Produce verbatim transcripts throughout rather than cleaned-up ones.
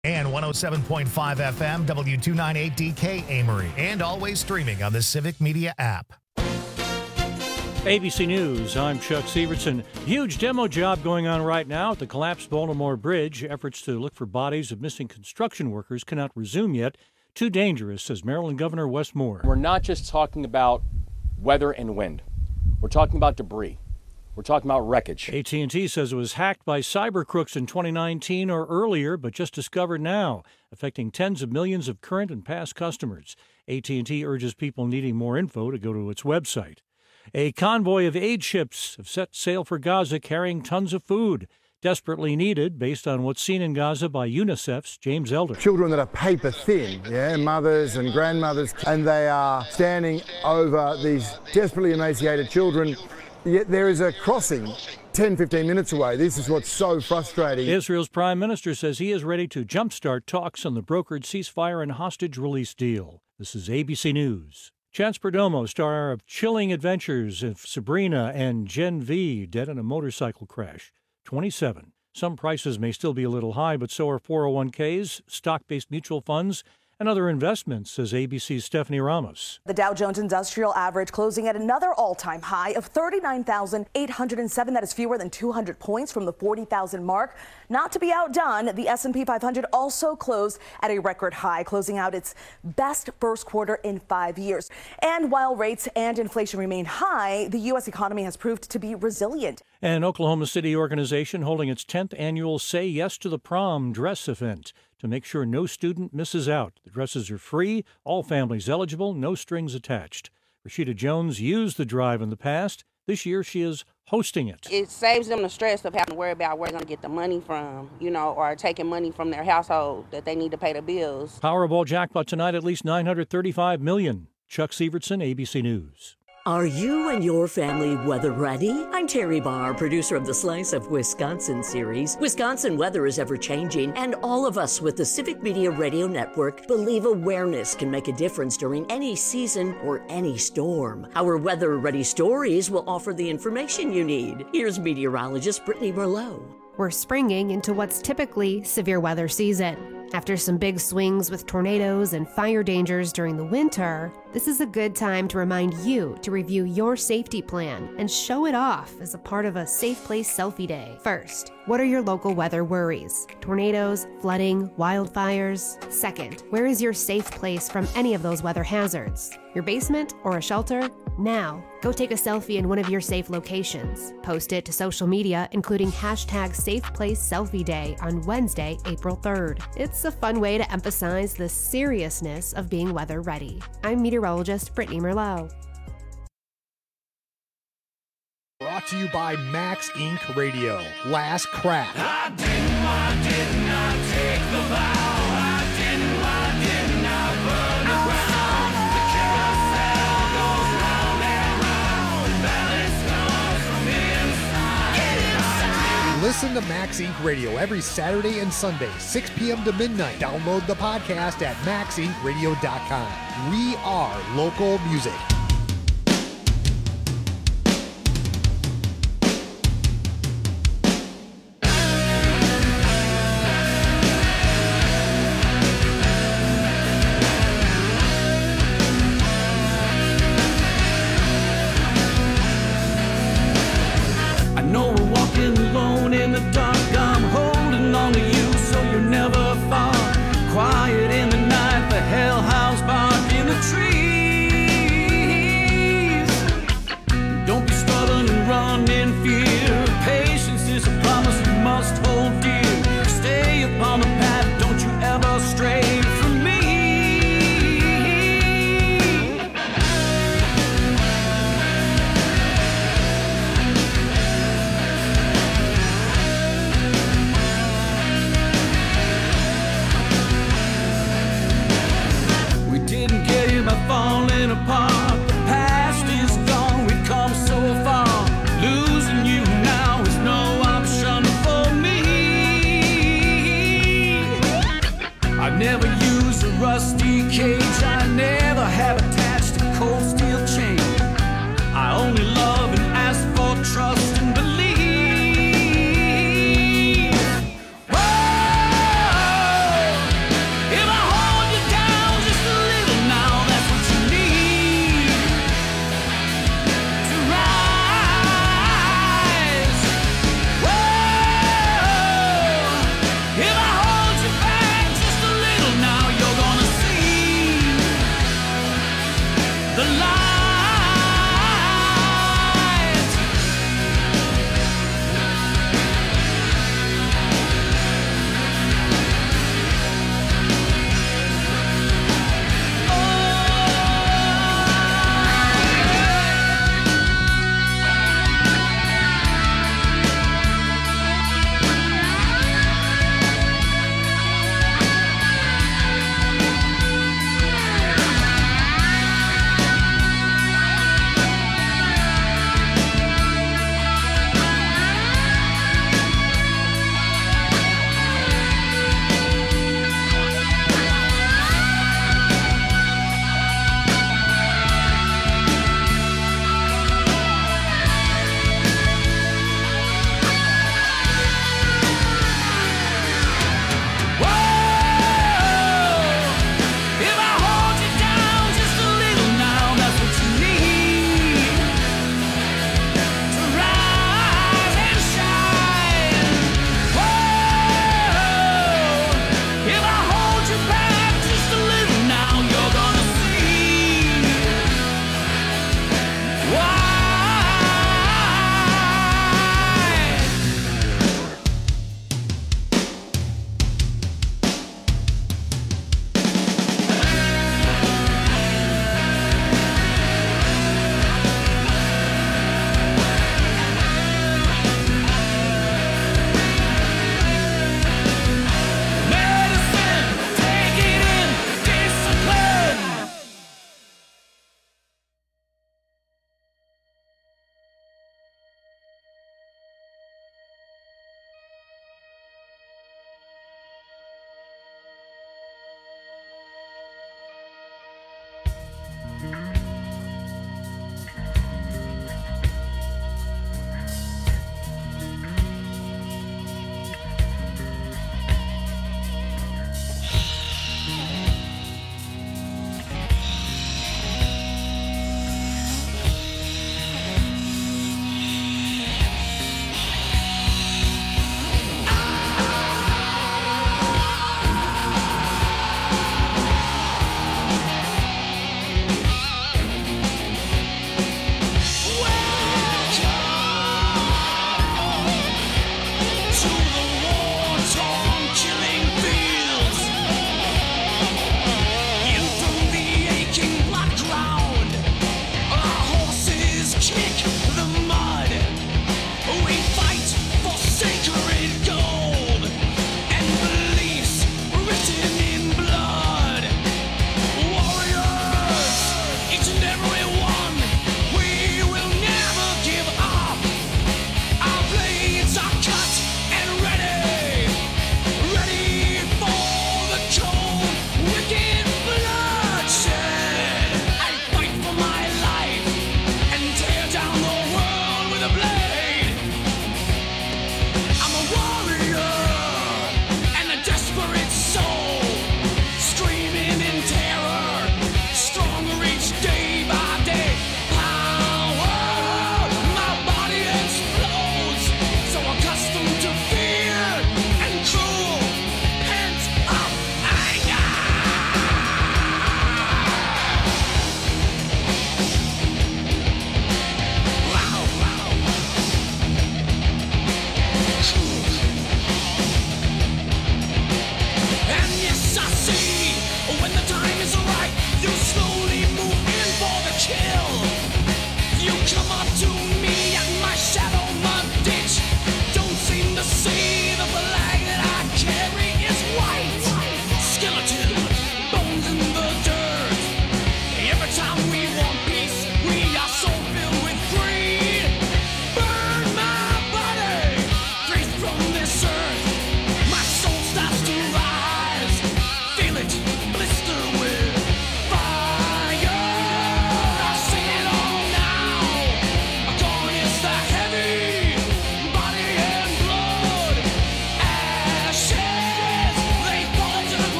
And one oh seven point five F M, W two ninety-eight D K Amory, and always streaming on the Civic Media app. A B C News, I'm Chuck Severson. Huge demo job going on right now at the collapsed Baltimore Bridge. Efforts to look for bodies of missing construction workers cannot resume yet. Too dangerous, says Maryland Governor Wes Moore. We're not just talking about weather and wind. We're talking about debris. We're talking about wreckage. A T and T says it was hacked by cyber crooks in twenty nineteen or earlier, but just discovered now, affecting tens of millions of current and past customers. A T and T urges people needing more info to go to its website. A convoy of aid ships have set sail for Gaza carrying tons of food, desperately needed based on what's seen in Gaza by UNICEF's James Elder. Children that are paper thin, yeah, mothers and grandmothers, and they are standing over these desperately emaciated children. Yet there is a crossing ten, fifteen minutes away. This is what's so frustrating. Israel's prime minister says he is ready to jumpstart talks on the brokered ceasefire and hostage release deal. This is A B C News. Chance Perdomo, star of Chilling Adventures of Sabrina and Gen V, dead in a motorcycle crash. twenty-seven. Some prices may still be a little high, but so are four oh one k's, stock-based mutual funds, and other investments, says A B C's Stephanie Ramos. The Dow Jones Industrial Average closing at another all-time high of thirty-nine thousand eight hundred seven. That is fewer than two hundred points from the forty thousand mark. Not to be outdone, the S and P five hundred also closed at a record high, closing out its best first quarter in five years. And while rates and inflation remain high, the U S economy has proved to be resilient. An Oklahoma City organization holding its tenth annual Say Yes to the Prom dress event to make sure no student misses out. The dresses are free, all families eligible, no strings attached. Rashida Jones used the drive in the past. This year she is hosting it. It saves them the stress of having to worry about where they're going to get the money from, you know, or taking money from their household that they need to pay the bills. Powerball jackpot tonight, at least nine hundred thirty-five million dollars. Chuck Severson, A B C News. Are you and your family weather ready? I'm Terry Barr, producer of the Slice of Wisconsin series. Wisconsin weather is ever-changing, and all of us with the Civic Media Radio Network believe awareness can make a difference during any season or any storm. Our weather-ready stories will offer the information you need. Here's meteorologist Brittany Merlot. We're springing into what's typically severe weather season. After some big swings with tornadoes and fire dangers during the winter, this is a good time to remind you to review your safety plan and show it off as a part of a Safe Place Selfie Day. First, what are your local weather worries? Tornadoes, flooding, wildfires? Second, where is your safe place from any of those weather hazards? Your basement or a shelter? Now, go take a selfie in one of your safe locations. Post it to social media, including hashtag Safe Place Selfie Day on Wednesday, April third. It's a fun way to emphasize the seriousness of being weather ready. I'm meteorologist Brittany Merlot. Brought to you by Max Incorporated. Radio. Last Crack. I didn't, I did not take the vow. I didn't, I did not burn around. The carousel goes round and round. Balance comes from inside. Get inside. Listen to Max Incorporated. Radio every Saturday and Sunday, six p.m. to midnight. Download the podcast at max inc radio dot com. We are local music.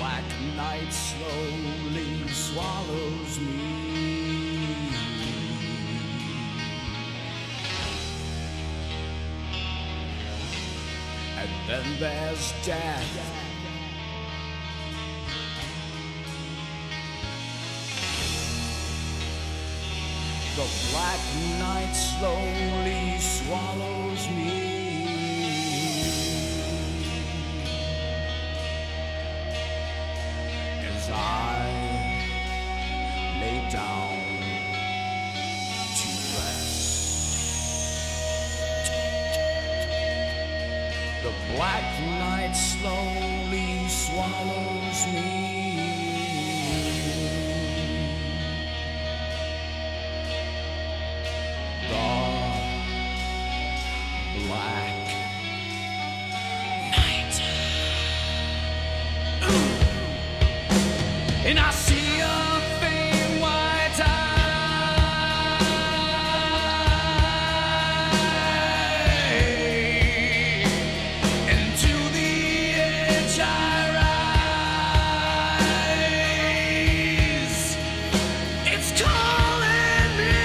black night slowly swallows me. And then there's death. The black night slowly swallows me. As I lay down to rest, the black night slowly swallows me. Black night, and I see a faint white eye, and to the edge I rise. It's calling me.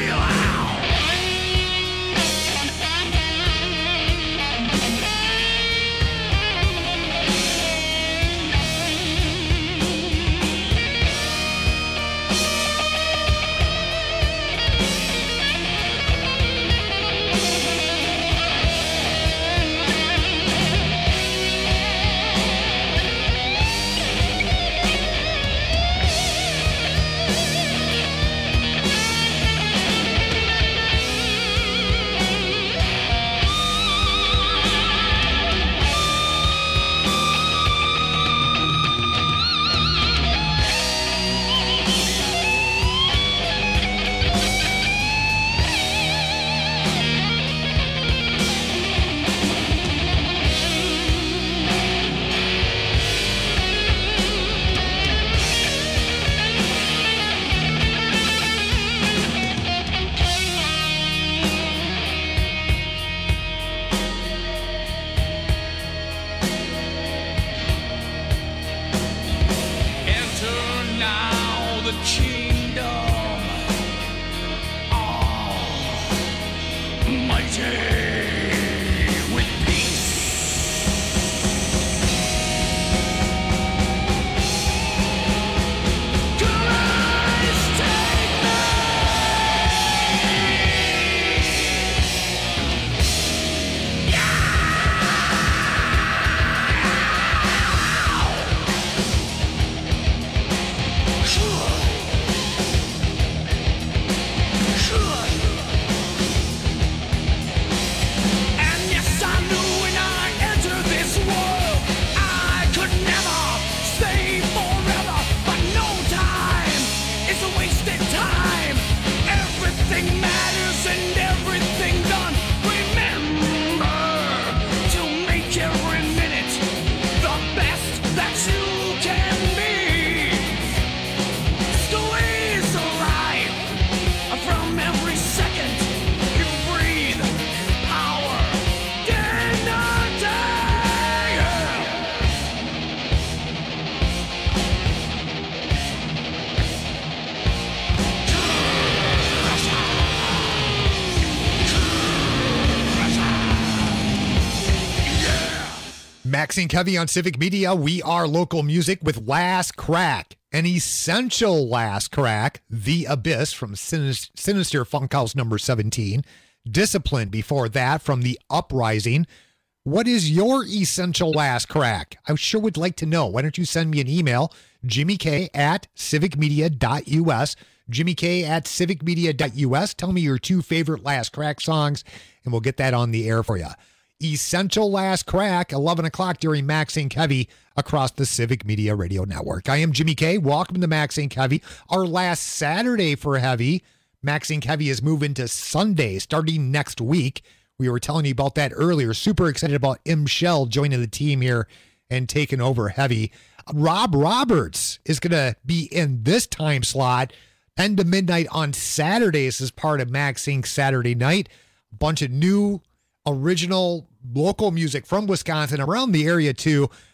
Maxine Covey on Civic Media. We are local music with Last Crack, an essential Last Crack, The Abyss from Sinis- Sinister Funkhouse number seventeen. Discipline before that from The Uprising. What is your essential Last Crack? I sure would like to know. Why don't you send me an email, Jimmy K at civic media dot U S, Jimmy K at civic media dot U S. Tell me your two favorite Last Crack songs, and we'll get that on the air for you. Essential Last Crack, eleven o'clock during Maxine Covey across the Civic Media Radio Network. I am Jimmy K. Welcome to Maxine Covey. Our last Saturday for Heavy. Maxine Covey is moving to Sunday starting next week. We were telling you about that earlier. Super excited about M. Shell joining the team here and taking over Heavy. Rob Roberts is going to be in this time slot, ten to midnight on Saturdays as part of Maxine Saturday Night. A bunch of new original local music from Wisconsin, around the area too.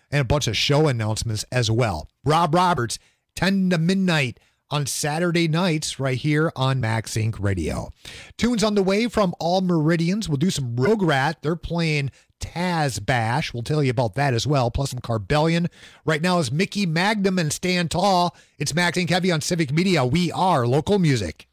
and a bunch of show announcements as well. Rob Roberts, ten to midnight on Saturday nights right here on Max Inc Radio. Tunes on the way from All Meridians. We'll do some Rogue Rat. They're playing Taz Bash. We'll tell you about that as well, plus some Carbellion. Right now is Mickey Magnum and Stand Tall. It's Max Inc Heavy on Civic Media. We are local music.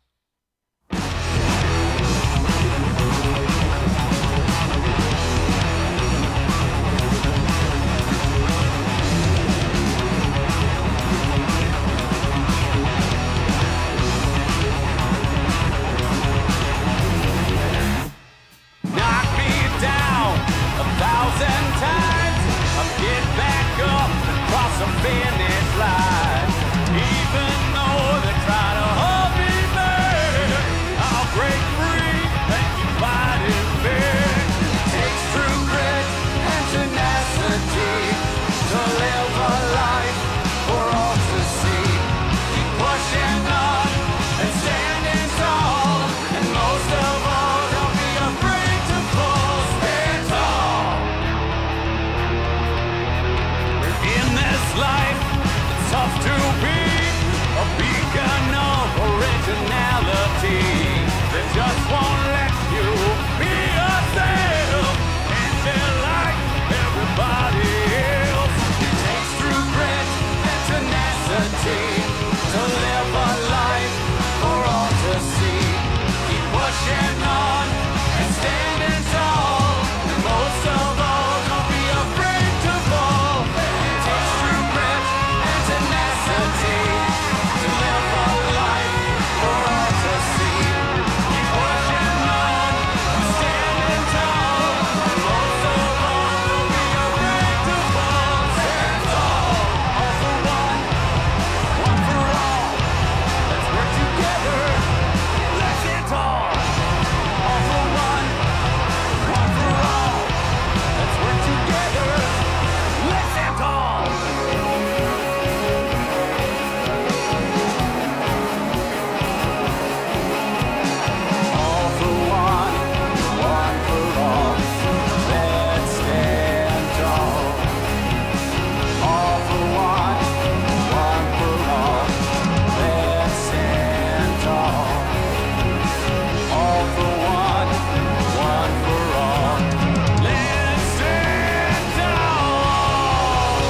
Finish line, even though they try to hold me back, I'll break free and keep fighting back. Takes true grit and tenacity to live a life for all to see. Keep pushing on and standing tall, and most of all, don't be afraid to fall. Stand tall. In this life, it's tough to be a beacon of originality that just won't let you be yourself and feel like everybody else. It takes true grit and tenacity to live a life for all to see. Keep pushing on and standing tall, and most of all, don't be afraid to fall. It takes true grit and tenacity to live a life for all to see. Keep pushing on and standing tall, and most of all, don't be afraid to fall. Stand tall, all for one, one for all. Let's work together, let's stand tall. All for one, one for all. Let's work together, let's stand tall. All for one, one for all. Let's stand tall. All for one, one for all. Let's stand tall. All for one, one for all. Let's stand tall.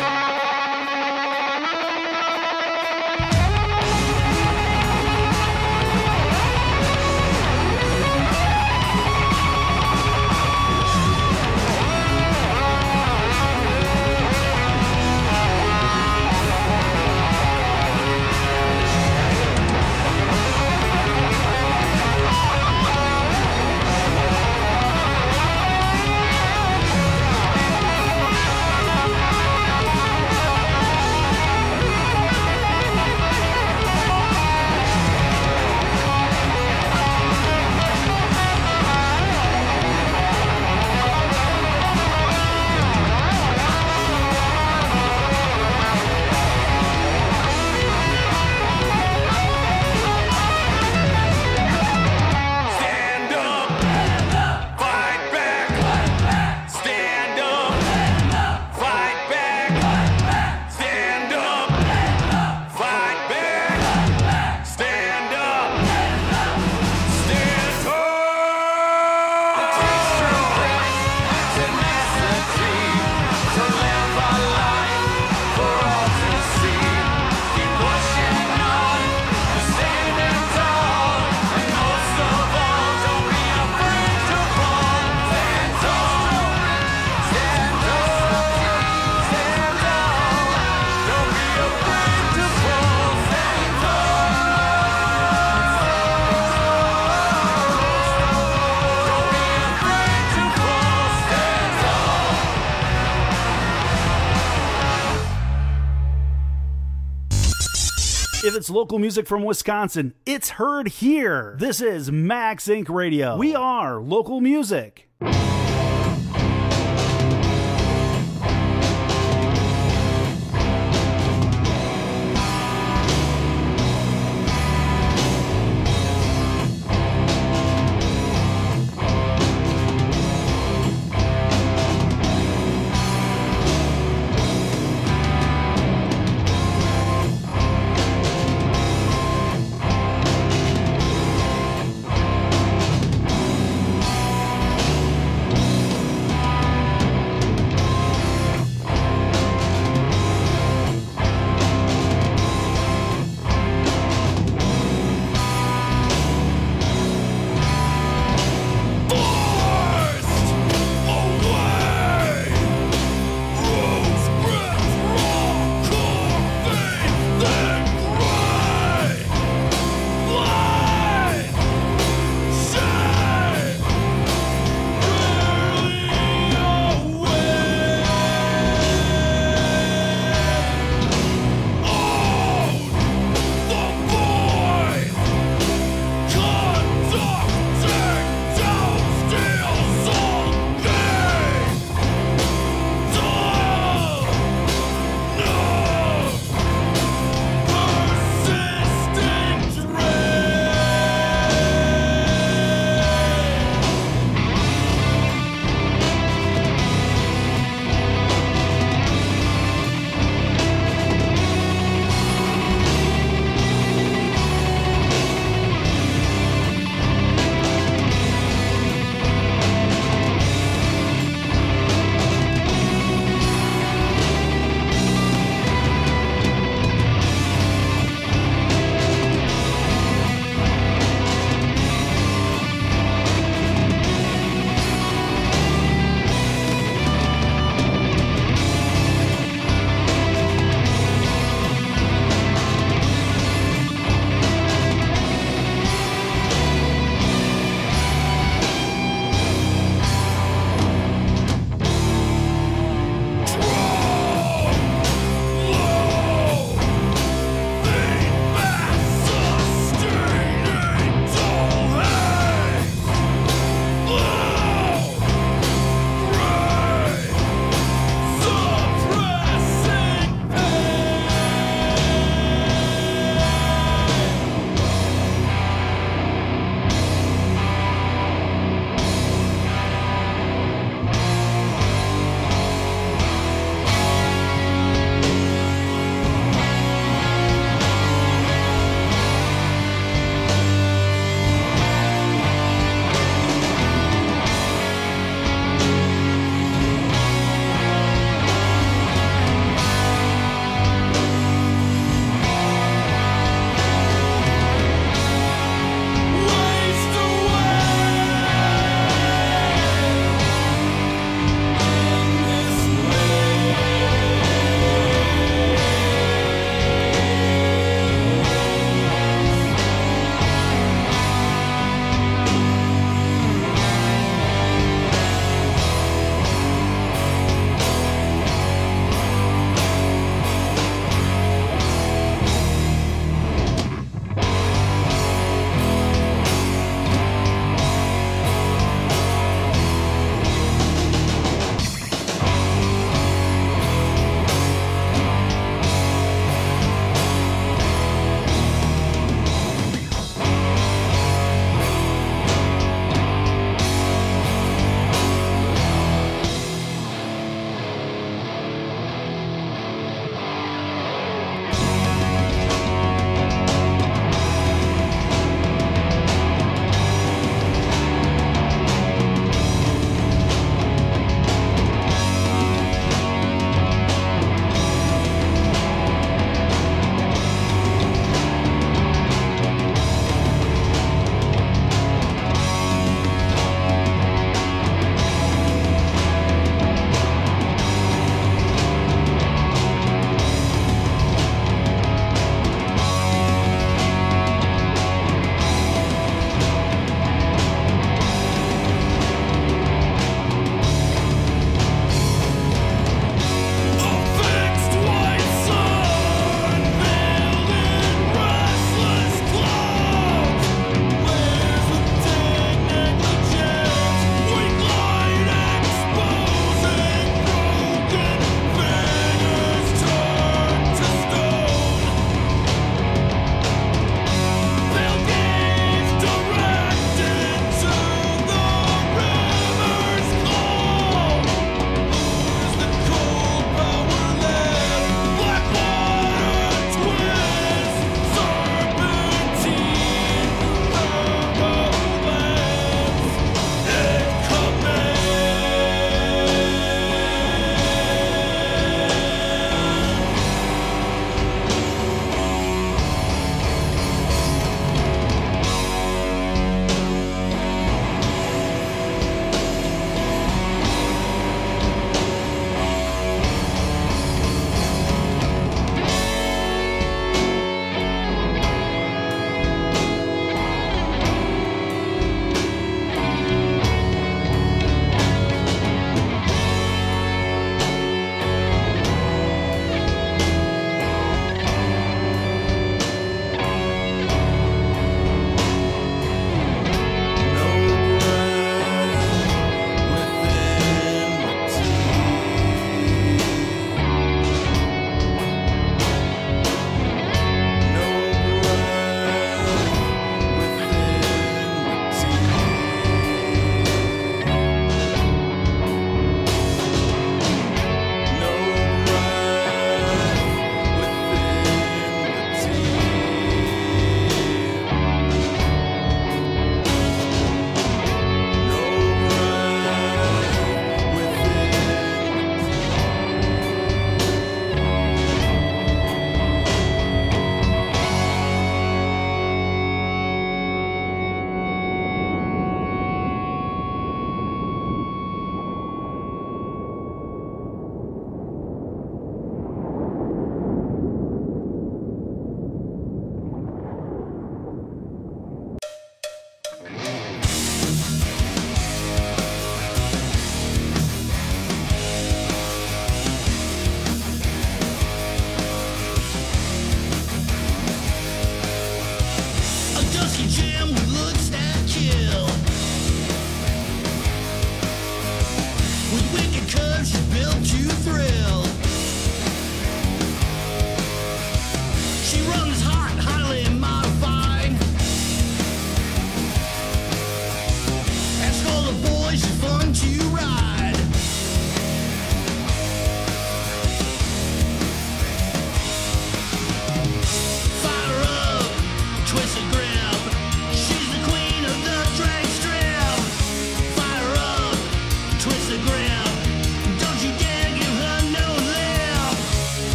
Stand up, fight back. Stand up, fight back. Stand up, fight back. Stand up, stand tall. It takes true grit and tenacity to live a life for all to see. Keep pushing on and standing tall, and most of all, don't be afraid to fall. Stand tall, stand tall, stand tall. Don't be afraid to fall. Stand tall. Don't be afraid to fall. Stand tall. If it's local music from Wisconsin, it's heard here. This is Max Inc Radio. We are local music.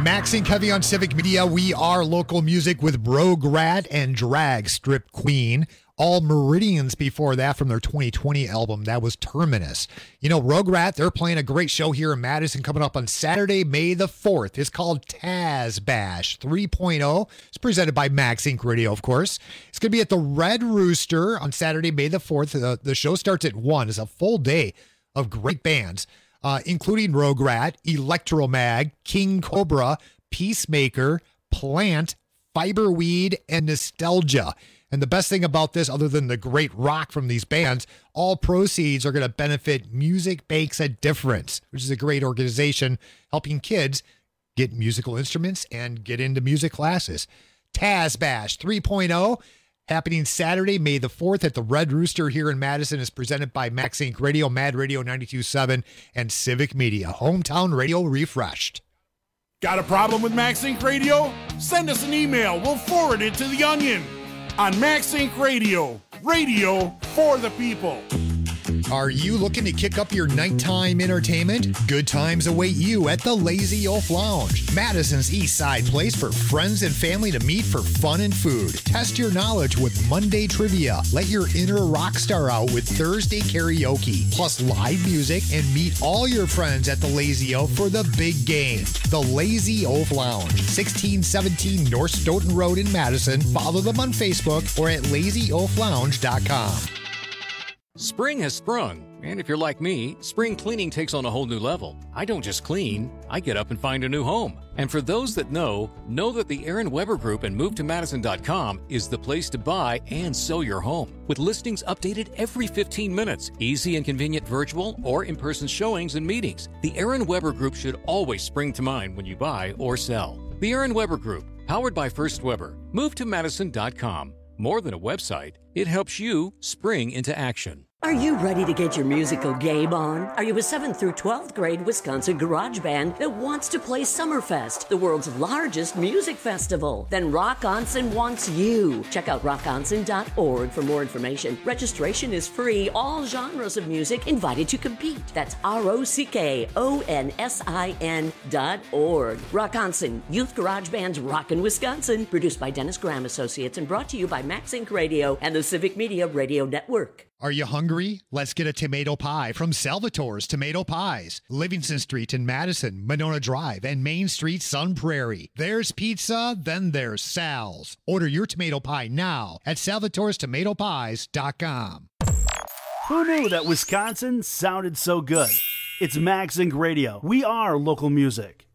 Max and Kevy on Civic Media. We are local music with Rogue Rat and Drag Strip Queen. All Meridians before that from their twenty twenty album. That was Terminus. You know, Rogue Rat, they're playing a great show here in Madison coming up on Saturday, May the fourth. It's called Taz Bash three point oh. It's presented by Max Inc Radio, of course. It's going to be at the Red Rooster on Saturday, May the fourth. The, the show starts at one. It's a full day of great bands, uh, including Rogue Rat, Electromag, King Cobra, Peacemaker, Plant, Fiberweed, and Nostalgia. And the best thing about this, other than the great rock from these bands, all proceeds are going to benefit Music Makes a Difference, which is a great organization helping kids get musical instruments and get into music classes. Taz Bash three point oh, happening Saturday, May the fourth at the Red Rooster here in Madison, is presented by Max Inc Radio, Mad Radio ninety-two point seven, and Civic Media. Hometown radio refreshed. Got a problem with Max Inc Radio? Send us an email. We'll forward it to The Onion. On Max Inc Radio, radio for the people. Are you looking to kick up your nighttime entertainment? Good times await you at the Lazy Oaf Lounge, Madison's East Side place for friends and family to meet for fun and food. Test your knowledge with Monday trivia. Let your inner rock star out with Thursday karaoke, plus live music, and meet all your friends at the Lazy Oaf for the big game. The Lazy Oaf Lounge, sixteen seventeen North Stoughton Road in Madison. Follow them on Facebook or at lazy oaf lounge dot com. Spring has sprung, and if you're like me, spring cleaning takes on a whole new level. I don't just clean, I get up and find a new home. And for those that know, know that the Aaron Weber Group and move to madison dot com is the place to buy and sell your home. With listings updated every fifteen minutes, easy and convenient virtual or in-person showings and meetings, the Aaron Weber Group should always spring to mind when you buy or sell. The Aaron Weber Group, powered by First Weber. move to madison dot com. More than a website, it helps you spring into action. Are you ready to get your musical game on? Are you a seventh through twelfth grade Wisconsin garage band that wants to play Summerfest, the world's largest music festival? Then Rock Onsen wants you. Check out rock onsen dot org for more information. Registration is free. All genres of music invited to compete. That's R O C K O N S I N dot org. Rock Onsen, youth garage bands rockin' Wisconsin. Produced by Dennis Graham Associates and brought to you by Max Inc Radio and the Civic Media Radio Network. Are you hungry? Let's get a tomato pie from Salvatore's Tomato Pies. Livingston Street in Madison, Monona Drive, and Main Street, Sun Prairie. There's pizza, then there's Sal's. Order your tomato pie now at salvatores tomato pies dot com. Who knew that Wisconsin sounded so good? It's Max Inc Radio. We are local music.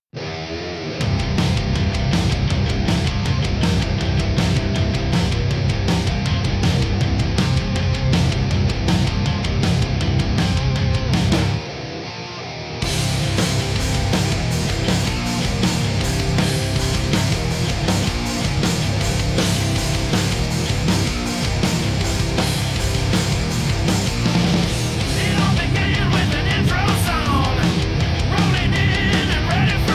It all began with an intro song, rolling in and ready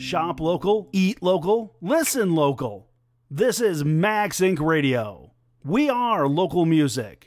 Shop local, eat local, listen local. This is Max Inc Radio. We are local music.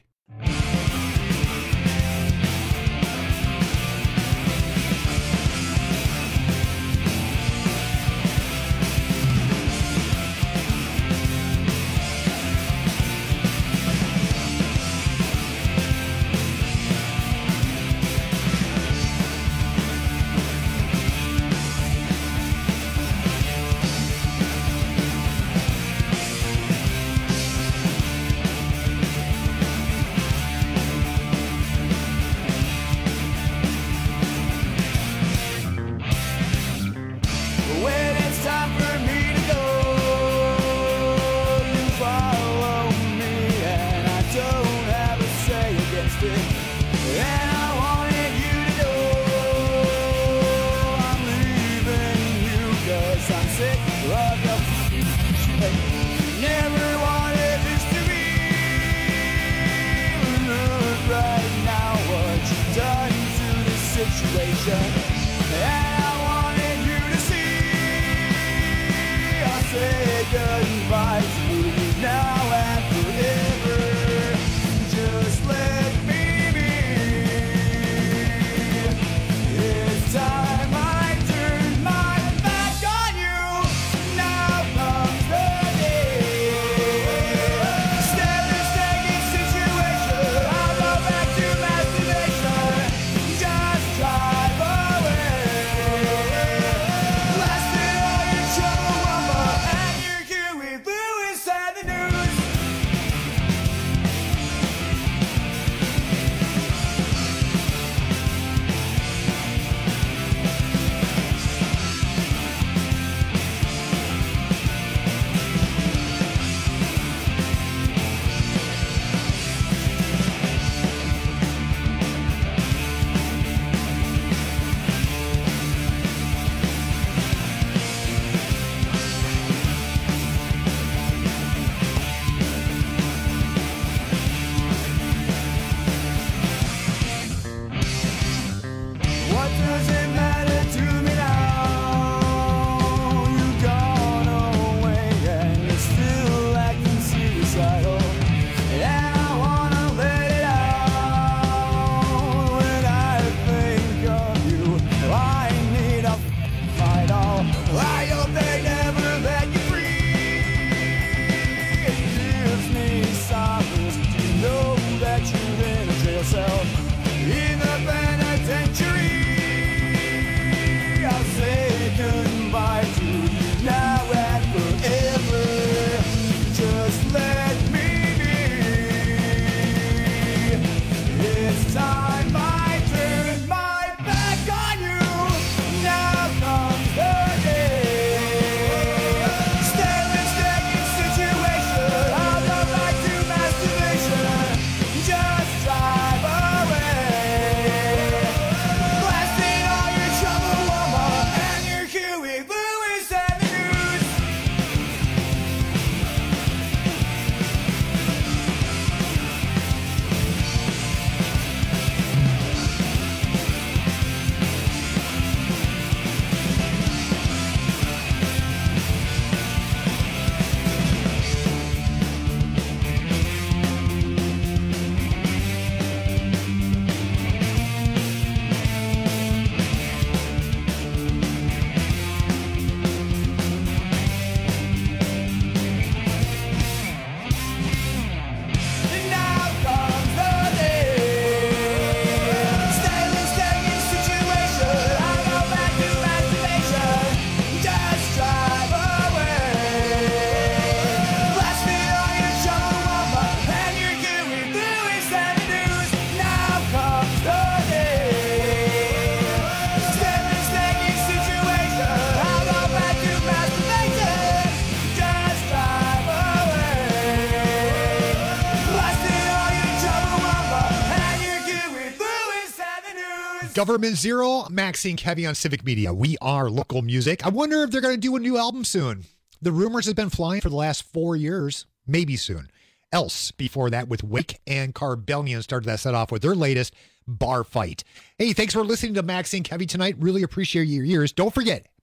Government Zero, Max Inc Heavy on Civic Media. We are local music. I wonder if they're going to do a new album soon. The rumors have been flying for the last four years. Maybe soon. Else, before that, with Wake and Carbellion, started that set off with their latest, Bar Fight. Hey, thanks for listening to Max Inc Heavy tonight. Really appreciate your ears. Don't forget,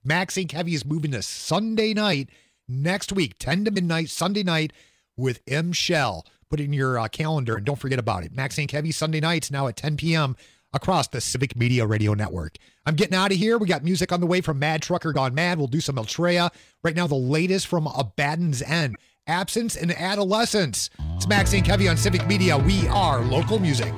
Max Inc Heavy is moving to Sunday night next week, ten to midnight, Sunday night with M. Shell. Put it in your uh, calendar and don't forget about it. Max Inc Heavy Sunday nights now at ten p.m. across the Civic Media Radio Network. I'm getting out of here. We got music on the way from Mad Trucker Gone Mad. We'll do some Altrea. Right now, the latest from Abaddon's End, Absence and Adolescence. It's Max Inc Heavy on Civic Media. We are local music.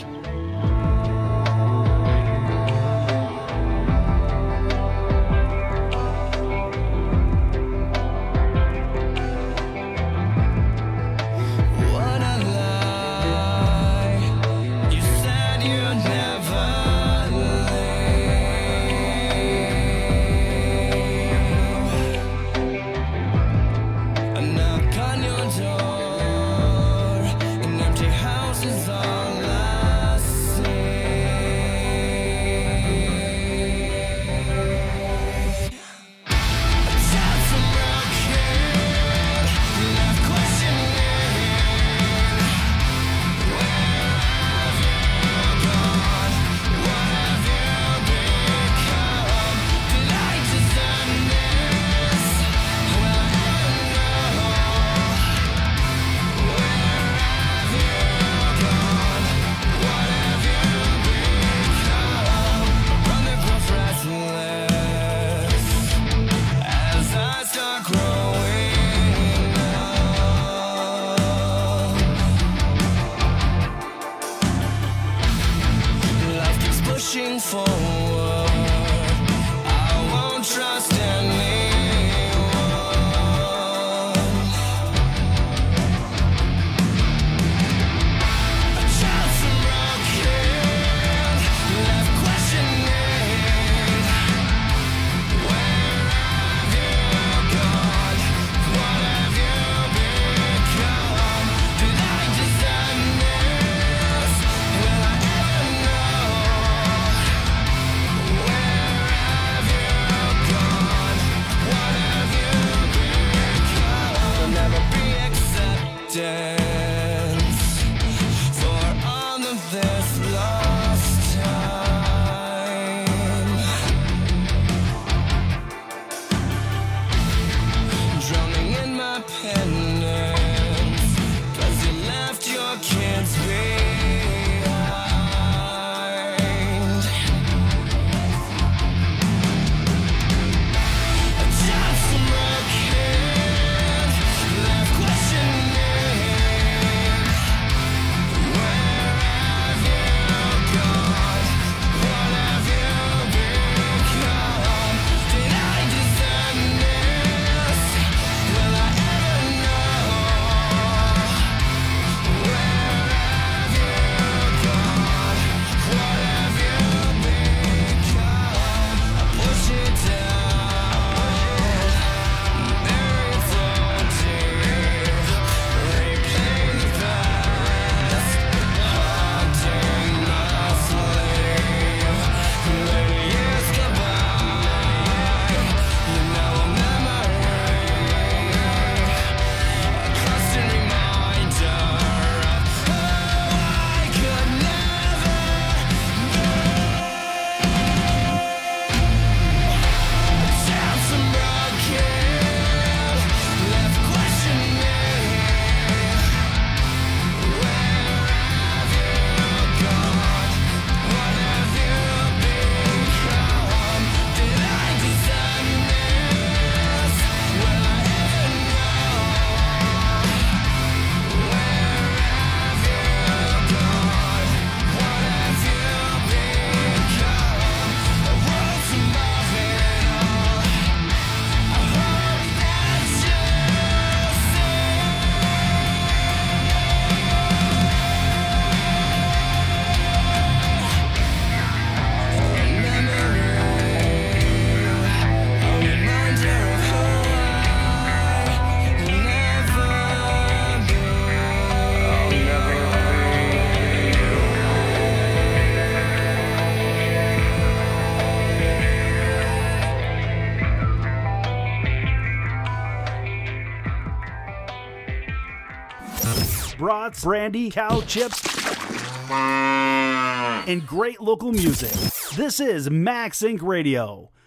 brats, brandy, cow chips, and great local music. This is Max Inc Radio,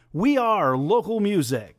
We are local music.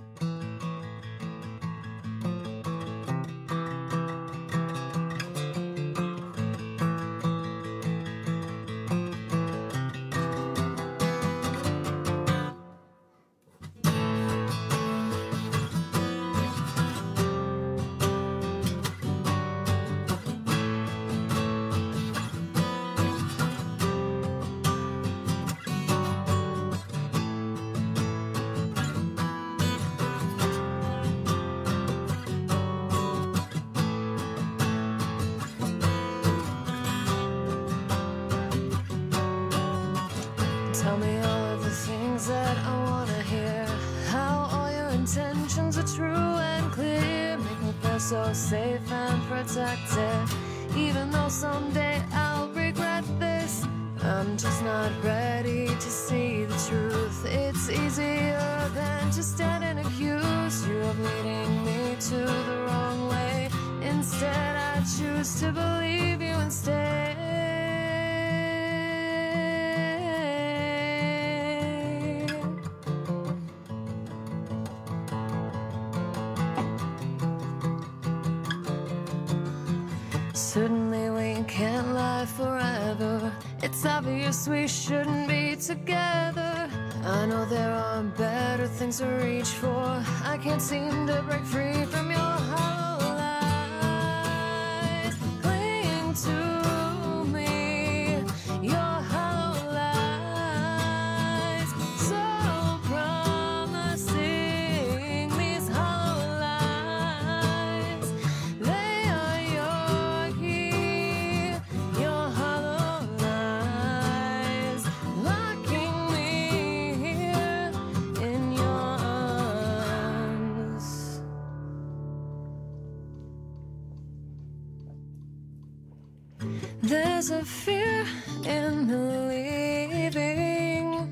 Tell me all of the things that I wanna hear. How all your intentions are true and clear. Make me feel so safe and protected. Even though someday I'll regret this, I'm just not ready to see the truth. It's easier than to stand and accuse you of leading me to the wrong way. Instead, I choose to believe you instead. Certainly we can't lie forever. It's obvious we shouldn't be together. I know there are better things to reach for. I can't seem to break free from your hollow lies. Cling to me, your hollow lies. So promising, these hollow lies. They are your key, your hollow lies. Locking me here in your arms. There's a fear in believing.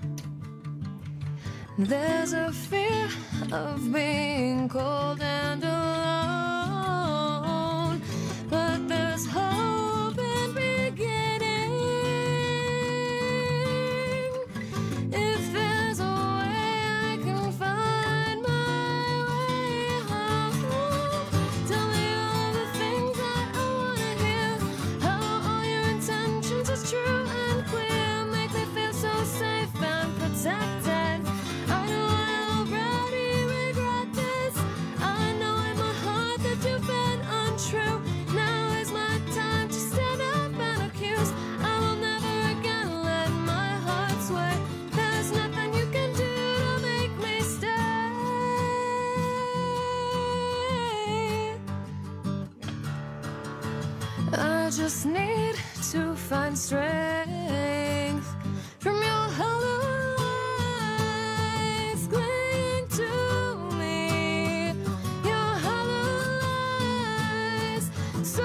There's a fear of being cold and alone. But there's hope in beginning. If there's a way I can find my way home. Tell me all the things that I wanna hear. How all your intentions are true and clear. Make me feel so safe and protected. I know I already regret this. I know in my heart that you've been untrue. Now is my time to stand up and accuse. I will never again let my heart sway. There's nothing you can do to make me stay. I just need to find strength from your hollow lies. Cling to me, your hollow lies. So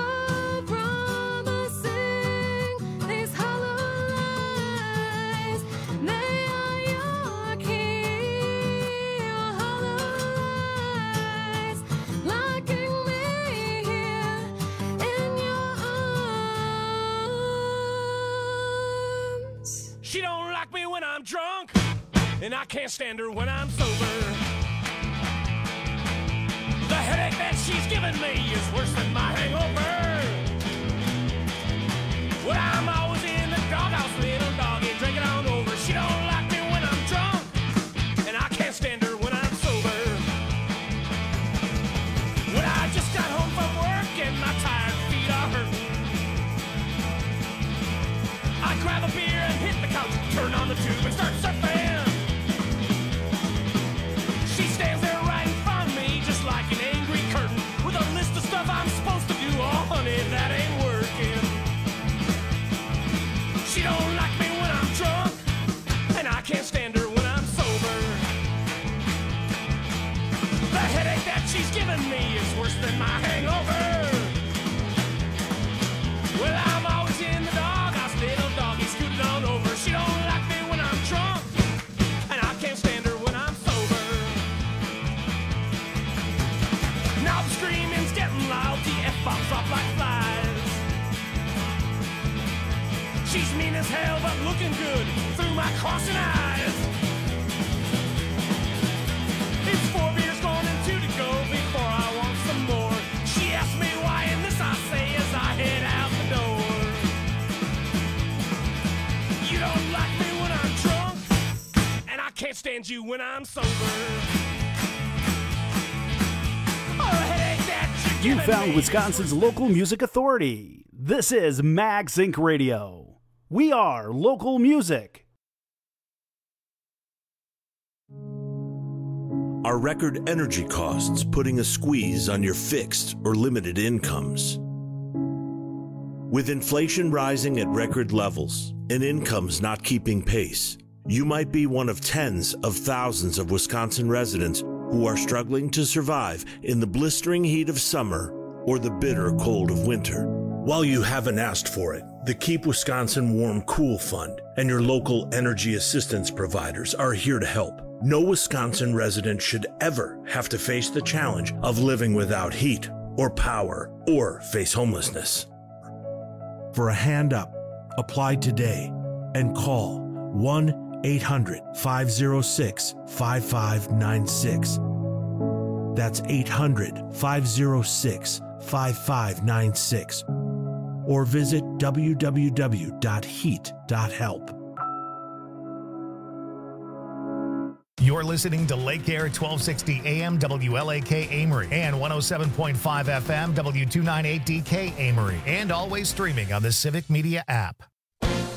promising, these hollow lies. They are your key, your hollow lies. Locking me here in your arms. She don't like me when I'm drunk, and I can't stand her when I'm sober. The headache that she's giving me is worse than my hangover. Well, I'm always in the doghouse, little doggy, drinking on over. She don't like me when I'm drunk, and I can't stand her when I'm sober. Well, I just got home from work, and my tired feet are hurting. I grab a beer and hit the couch, turn on the tube and start surfing. She stands there right in front of me, just like an angry curtain, with a list of stuff I'm supposed to do. Oh, honey, that ain't working. She don't like me when I'm drunk, and I can't stand her when I'm sober. The headache that she's giving me is worse than my hangover. Well, I'm always in the doghouse, little doggy, scooted on over. She don't like me when I'm drunk, and I can't stand her when I'm sober. Now the screaming's getting loud, the F-bombs drop like flies. She's mean as hell, but looking good through my crossing eyes. find you when I'm sober. Or a headache that you're You giving found me. Wisconsin's local music authority. This is MagSync Radio. We are local music. Are record energy costs putting a squeeze on your fixed or limited incomes? With inflation rising at record levels and incomes not keeping pace, you might be one of tens of thousands of Wisconsin residents who are struggling to survive in the blistering heat of summer or the bitter cold of winter. While you haven't asked for it, the Keep Wisconsin Warm Cool Fund and your local energy assistance providers are here to help. No Wisconsin resident should ever have to face the challenge of living without heat or power or face homelessness. For a hand up, apply today and call one eight hundred, five oh six, five five nine six. That's eight hundred, five oh six, five five nine six. Or visit w w w dot heat dot help. You're listening to Lake Air twelve sixty A M W L A K Amory and one oh seven point five F M W two ninety-eight D K Amory, and always streaming on the Civic Media app.